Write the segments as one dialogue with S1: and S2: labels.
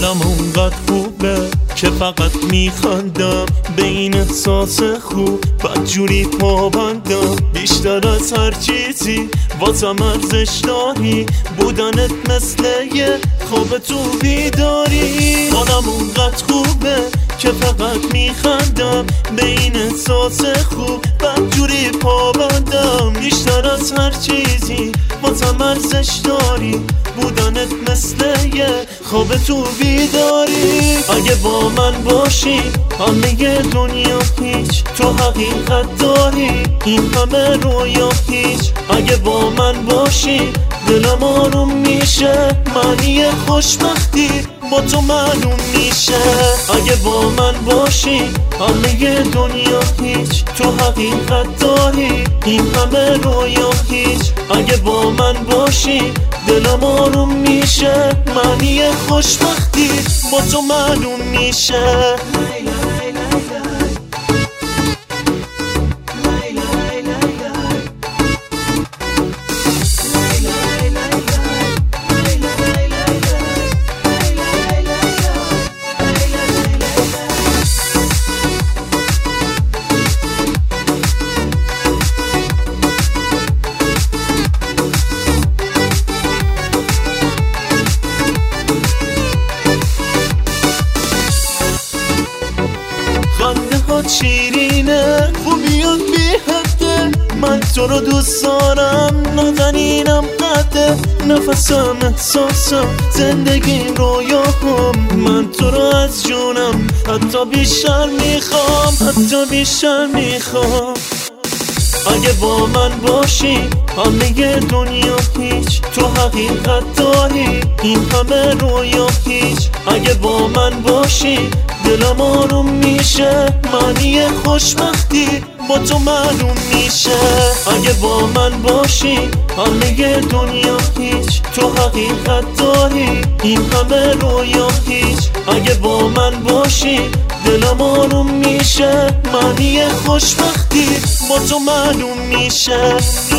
S1: حالم اونقدر خوبه که فقط میخندم به این احساس خوب بدجوری پابندم بیشتر از هر چیزی واسم ارزش داری بودنت مثل یه خواب تو بیداری حالم اونقدر خوبه که فقط میخندم به این احساس خوب بدجوری پابندم بیشتر از هر چیزی واسم ارزش داری بودنت مثل یه خواب تو بیداری اگه با من باشی همه دنیا هیچ تو حقیقت داری این همه رویا هیچ اگه با من باشی دلم آروم میشه معنی خوشبختی با تو معلوم میشه اگه با من باشی همه دنیا هیچ تو حقیقت داری این همه رویا هیچ اگه با من باشی دلم آروم میشه معنی خوشبختی با تو معلوم میشه خنده ها شیرینه خوبیات بی حده من تو رو دوست دارم نازنینم قده نفسم احساسم زندگیم رویاهم من تو رو از جونم حتی بیشتر میخوام اگه با من باشی همه دنیا هیچ تو حقیقت داری این همه رویا هیچ اگه با من باشی دلم آروم میشه معنی خوشبختی با تو معلوم میشه اگه با من باشی همه دنیا هیچ تو حقیقت داری این همه رویا هیچ اگه با من باشی دلم آروم میشه معنی خوشبختی با تو معلوم میشه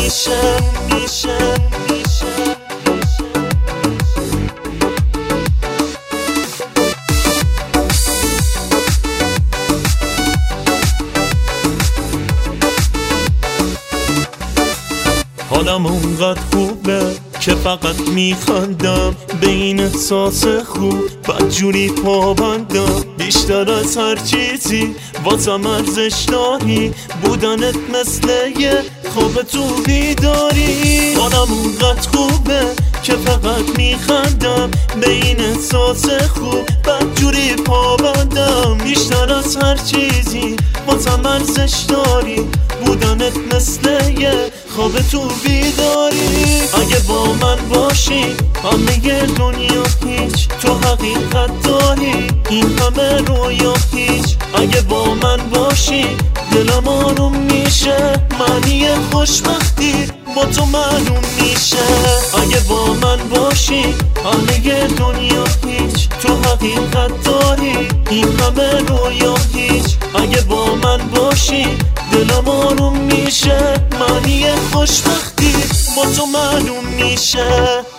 S1: حالم اونقدر خوبه که فقط میخندم به این احساس خوب بدجوری پابندم بیشتر از هر چیزی واسم ارزش داری بودنت مثل یه خواب تو بیداری حالم اونقدر خوبه که فقط میخندم به این احساس خوب بدجوری پابندم بیشتر از هر چیزی واسم ارزش داری بودنت مثل یه خواب تو بیداری اگه با من باشی همه دنیا هیچ تو حقیقت داری این همه رویا هیچ اگه با من باشی دلم آروم میشه معنی خوشبختی با تو معلوم میشه اگه با من باشی همه دنیا هیچ تو حقیقت داری این همه رویا هیچ اگه با من باشی دلم آروم میشه معنی خوشبختی با تو معلوم میشه